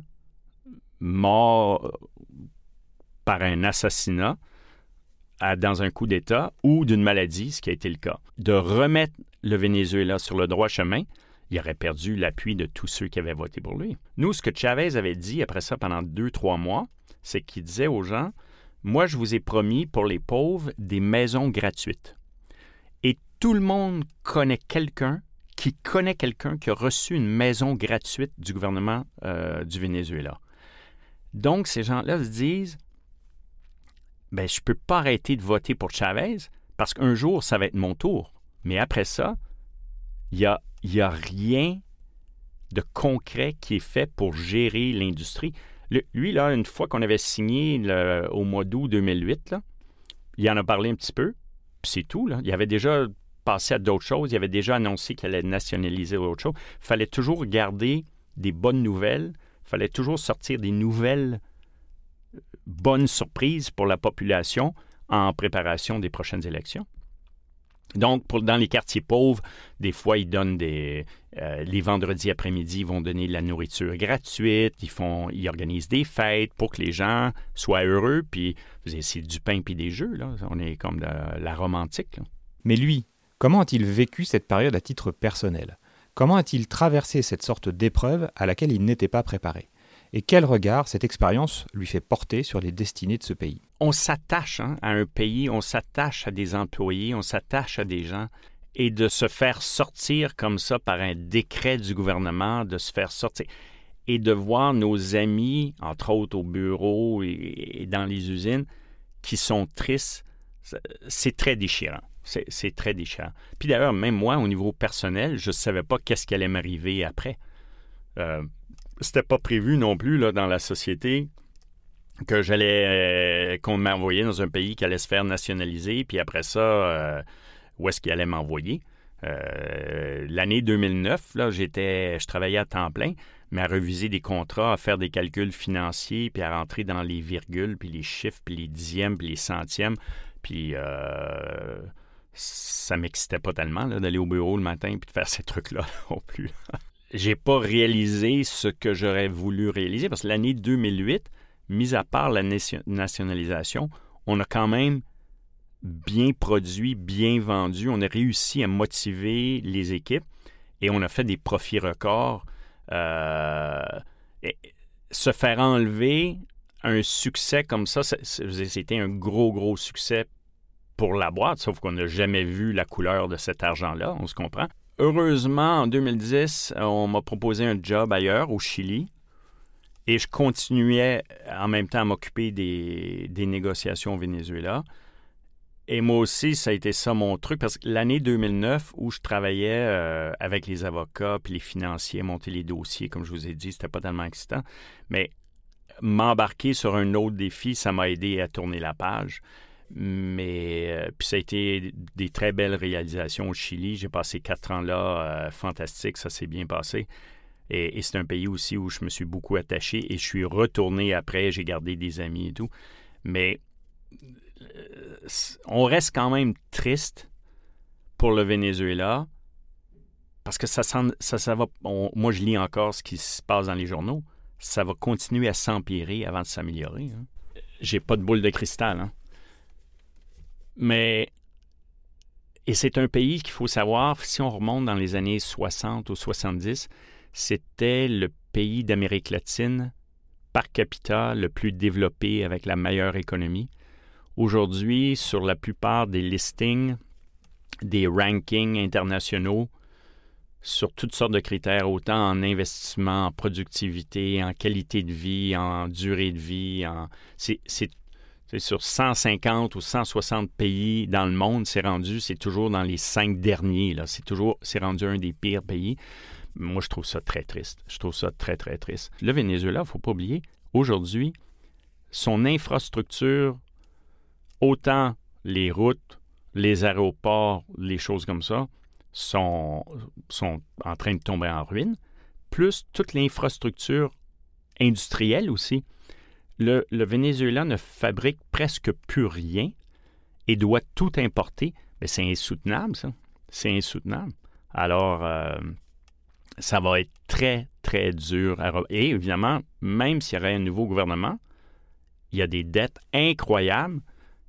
mort par un assassinat dans un coup d'État ou d'une maladie, ce qui a été le cas. De remettre le Venezuela sur le droit chemin, il aurait perdu l'appui de tous ceux qui avaient voté pour lui. Nous, ce que Chavez avait dit après ça pendant 2-3 mois, c'est qu'il disait aux gens, « Moi, je vous ai promis pour les pauvres des maisons gratuites. » Et tout le monde connaît quelqu'un qui a reçu une maison gratuite du gouvernement du Venezuela. Donc, ces gens-là se disent, ben, je ne peux pas arrêter de voter pour Chavez parce qu'un jour, ça va être mon tour. Mais après ça, il n'y a rien de concret qui est fait pour gérer l'industrie. Lui, là, une fois qu'on avait signé au mois d'août 2008, là, il en a parlé un petit peu, puis c'est tout. Là. Il avait déjà passé à d'autres choses. Il avait déjà annoncé qu'il allait nationaliser autre chose. Il fallait toujours garder des bonnes nouvelles. Il fallait toujours sortir des nouvelles bonnes surprises pour la population en préparation des prochaines élections. Donc, dans les quartiers pauvres, des fois, ils donnent les vendredis après-midi, ils vont donner de la nourriture gratuite, ils organisent des fêtes pour que les gens soient heureux, puis c'est du pain puis des jeux, là. On est comme la Rome antique, là. Mais lui, comment a-t-il vécu cette période à titre personnel? Comment a-t-il traversé cette sorte d'épreuve à laquelle il n'était pas préparé? Et quel regard cette expérience lui fait porter sur les destinées de ce pays? On s'attache à un pays, on s'attache à des employés, on s'attache à des gens. Et de se faire sortir comme ça par un décret du gouvernement, de se faire sortir. Et de voir nos amis, entre autres au bureau et dans les usines, qui sont tristes, c'est très déchirant. C'est très déchirant. Puis d'ailleurs, même moi, au niveau personnel, je ne savais pas qu'est-ce qui allait m'arriver après. C'était pas prévu non plus là, dans la société que qu'on m'envoyait dans un pays qui allait se faire nationaliser, puis après ça, où est-ce qu'il allait m'envoyer? L'année 2009, là, je travaillais à temps plein, mais à reviser des contrats, à faire des calculs financiers, puis à rentrer dans les virgules, puis les chiffres, puis les dixièmes, puis les centièmes, puis ça m'excitait pas tellement là, d'aller au bureau le matin puis de faire ces trucs-là non plus. J'ai pas réalisé ce que j'aurais voulu réaliser parce que l'année 2008, mis à part la nationalisation, on a quand même bien produit, bien vendu. On a réussi à motiver les équipes et on a fait des profits records. Se faire enlever un succès comme ça, c'était un gros succès pour la boîte, sauf qu'on n'a jamais vu la couleur de cet argent-là, on se comprend. Heureusement, en 2010, on m'a proposé un job ailleurs, au Chili, et je continuais en même temps à m'occuper des négociations au Venezuela. Et moi aussi, ça a été ça mon truc, parce que l'année 2009, où je travaillais avec les avocats puis les financiers, monter les dossiers, comme je vous ai dit, c'était pas tellement excitant, mais m'embarquer sur un autre défi, ça m'a aidé à tourner la page. Mais puis ça a été des très belles réalisations au Chili. J'ai passé 4 ans là, fantastique, ça s'est bien passé. Et c'est un pays aussi où je me suis beaucoup attaché et je suis retourné après, j'ai gardé des amis et tout. Mais on reste quand même triste pour le Venezuela parce que ça va. Moi, je lis encore ce qui se passe dans les journaux. Ça va continuer à s'empirer avant de s'améliorer. Hein. J'ai pas de boule de cristal, hein. Mais, et c'est un pays qu'il faut savoir, si on remonte dans les années 60 ou 70, c'était le pays d'Amérique latine par capita le plus développé avec la meilleure économie. Aujourd'hui, sur la plupart des listings, des rankings internationaux, sur toutes sortes de critères, autant en investissement, en productivité, en qualité de vie, en durée de vie, c'est sur 150 ou 160 pays dans le monde, c'est toujours dans les 5 derniers. Là. C'est rendu un des pires pays. Moi, je trouve ça très triste. Je trouve ça très, très triste. Le Venezuela, il ne faut pas oublier, aujourd'hui, son infrastructure, autant les routes, les aéroports, les choses comme ça, sont en train de tomber en ruine, plus toute l'infrastructure industrielle aussi. Le Venezuela ne fabrique presque plus rien et doit tout importer. Mais c'est insoutenable, ça. C'est insoutenable. Alors, ça va être très, très dur. Et évidemment, même s'il y aurait un nouveau gouvernement, il y a des dettes incroyables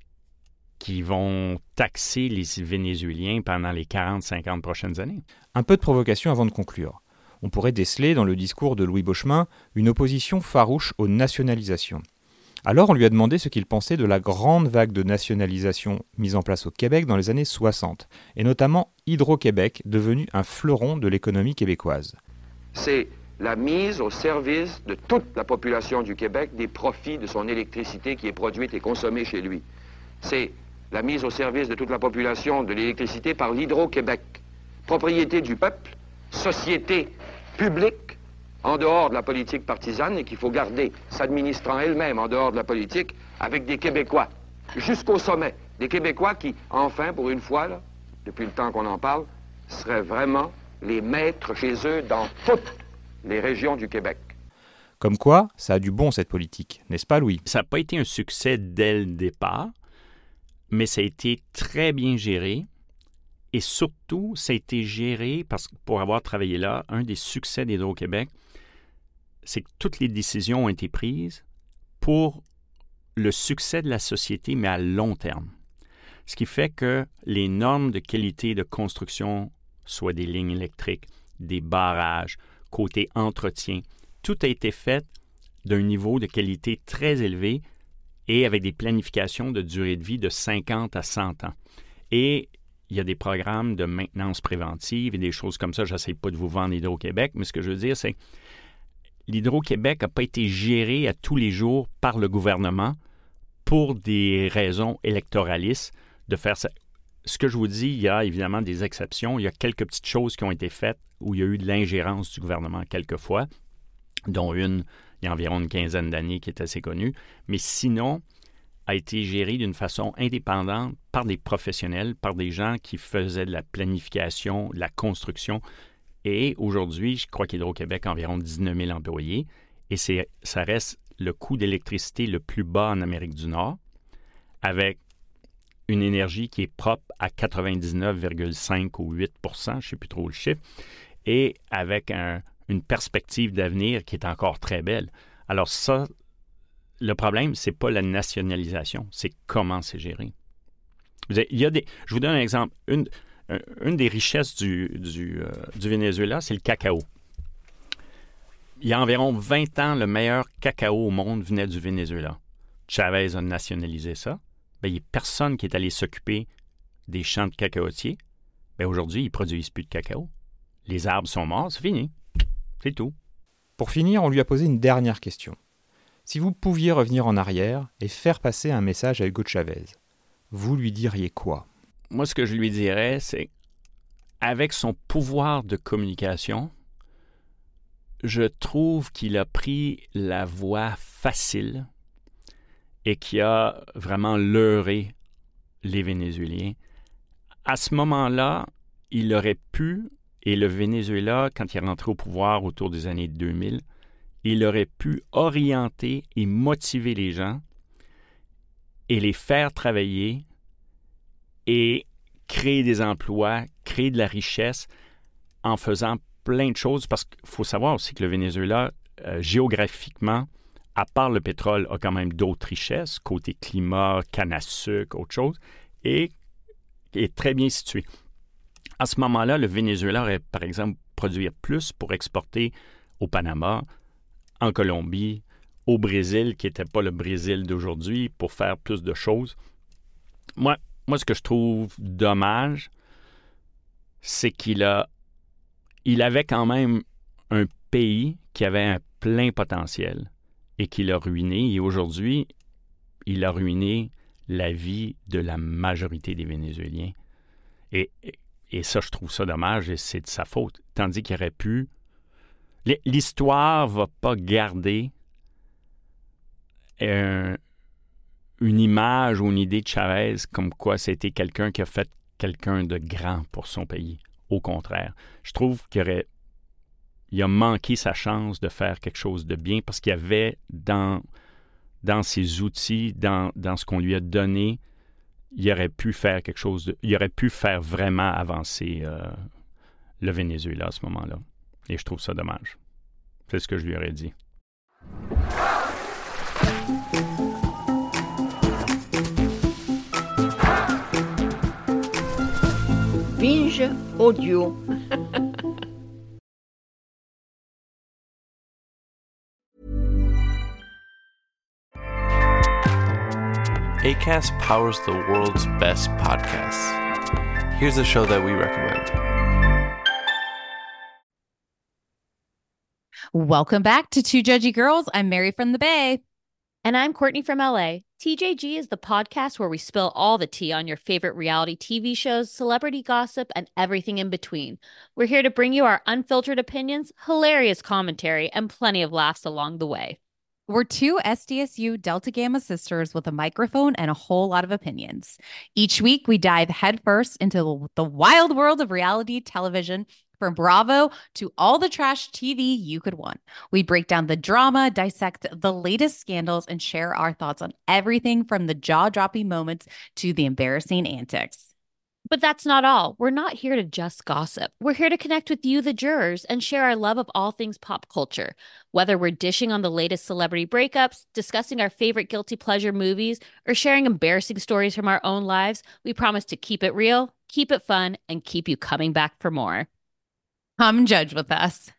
qui vont taxer les Vénézuéliens pendant les 40-50 prochaines années. Un peu de provocation avant de conclure. On pourrait déceler dans le discours de Louis Beauchemin une opposition farouche aux nationalisations. Alors on lui a demandé ce qu'il pensait de la grande vague de nationalisation mise en place au Québec dans les années 60, et notamment Hydro-Québec, devenu un fleuron de l'économie québécoise. C'est la mise au service de toute la population du Québec des profits de son électricité qui est produite et consommée chez lui. C'est la mise au service de toute la population de l'électricité par l'Hydro-Québec. Propriété du peuple, société publique, en dehors de la politique partisane et qu'il faut garder, s'administrant elle-même en dehors de la politique, avec des Québécois, jusqu'au sommet. Des Québécois qui, enfin, pour une fois, là, depuis le temps qu'on en parle, seraient vraiment les maîtres chez eux dans toutes les régions du Québec. Comme quoi, ça a du bon cette politique, n'est-ce pas Louis? Ça n'a pas été un succès dès le départ, mais ça a été très bien géré. Et surtout, ça a été géré, parce que pour avoir travaillé là, un des succès d'Hydro-Québec, c'est que toutes les décisions ont été prises pour le succès de la société, mais à long terme. Ce qui fait que les normes de qualité de construction, soit des lignes électriques, des barrages, côté entretien, tout a été fait d'un niveau de qualité très élevé et avec des planifications de durée de vie de 50 à 100 ans. Et il y a des programmes de maintenance préventive et des choses comme ça. Je n'essaie pas de vous vendre Hydro-Québec, mais ce que je veux dire, c'est que l'Hydro-Québec n'a pas été géré à tous les jours par le gouvernement pour des raisons électoralistes de faire ça. Ce que je vous dis, il y a évidemment des exceptions. Il y a quelques petites choses qui ont été faites où il y a eu de l'ingérence du gouvernement quelquefois, dont une, il y a environ une quinzaine d'années, qui est assez connue. Mais sinon, a été géré d'une façon indépendante par des professionnels, par des gens qui faisaient de la planification, de la construction. Et aujourd'hui, je crois qu'Hydro-Québec a environ 19 000 employés. Et ça reste le coût d'électricité le plus bas en Amérique du Nord, avec une énergie qui est propre à 99,5 ou 8 %, je ne sais plus trop le chiffre, et avec une perspective d'avenir qui est encore très belle. Alors ça, le problème, ce n'est pas la nationalisation, c'est comment c'est géré. Je vous donne un exemple. Une des richesses du Venezuela, c'est le cacao. il y a environ 20 ans, le meilleur cacao au monde venait du Venezuela. Chavez a nationalisé ça. Bien, il n'y a personne qui est allé s'occuper des champs de cacaotiers. Bien, aujourd'hui, ils ne produisent plus de cacao. Les arbres sont morts, c'est fini. C'est tout. Pour finir, on lui a posé une dernière question. Si vous pouviez revenir en arrière et faire passer un message à Hugo Chavez, vous lui diriez quoi? Moi, ce que je lui dirais, c'est avec son pouvoir de communication, je trouve qu'il a pris la voie facile et qu'il a vraiment leurré les Vénézuéliens. À ce moment-là, il aurait pu, et le Venezuela, quand il est rentré au pouvoir autour des années 2000, il aurait pu orienter et motiver les gens et les faire travailler et créer des emplois, créer de la richesse en faisant plein de choses, parce qu'il faut savoir aussi que le Venezuela, géographiquement, à part le pétrole, a quand même d'autres richesses, côté climat, canne à sucre, autre chose, et est très bien situé. À ce moment-là, le Venezuela aurait, par exemple, produire plus pour exporter au Panama, en Colombie, au Brésil, qui n'était pas le Brésil d'aujourd'hui, pour faire plus de choses. Moi, ce que je trouve dommage, c'est qu'il avait quand même un pays qui avait un plein potentiel et qu'il a ruiné. Et aujourd'hui, il a ruiné la vie de la majorité des Vénézuéliens. Et ça, je trouve ça dommage et c'est de sa faute. Tandis qu'il aurait pu... L'histoire ne va pas garder une image ou une idée de Chavez comme quoi c'était quelqu'un qui a fait quelqu'un de grand pour son pays. Au contraire. Je trouve qu'il a manqué sa chance de faire quelque chose de bien parce qu'il y avait dans ses outils, dans ce qu'on lui a donné, il aurait pu faire quelque chose il aurait pu faire vraiment avancer le Venezuela à ce moment-là. Et je trouve ça dommage. C'est ce que je lui aurais dit. Binge audio. Acast powers the world's best podcasts. Here's a show that we recommend. Welcome back to Two Judgy Girls. I'm Mary from the Bay. And I'm Courtney from LA. TJG is the podcast where we spill all the tea on your favorite reality TV shows, celebrity gossip, and everything in between. We're here to bring you our unfiltered opinions, hilarious commentary, and plenty of laughs along the way. We're two SDSU Delta Gamma sisters with a microphone and a whole lot of opinions. Each week, we dive headfirst into the wild world of reality television, from Bravo to all the trash TV you could want. We break down the drama, dissect the latest scandals, and share our thoughts on everything from the jaw-dropping moments to the embarrassing antics. But that's not all. We're not here to just gossip. We're here to connect with you, the jurors, and share our love of all things pop culture. Whether we're dishing on the latest celebrity breakups, discussing our favorite guilty pleasure movies, or sharing embarrassing stories from our own lives, we promise to keep it real, keep it fun, and keep you coming back for more. Come judge with us.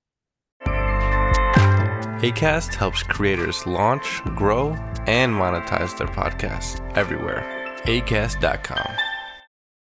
Acast helps creators launch, grow, and monetize their podcasts everywhere. Acast.com.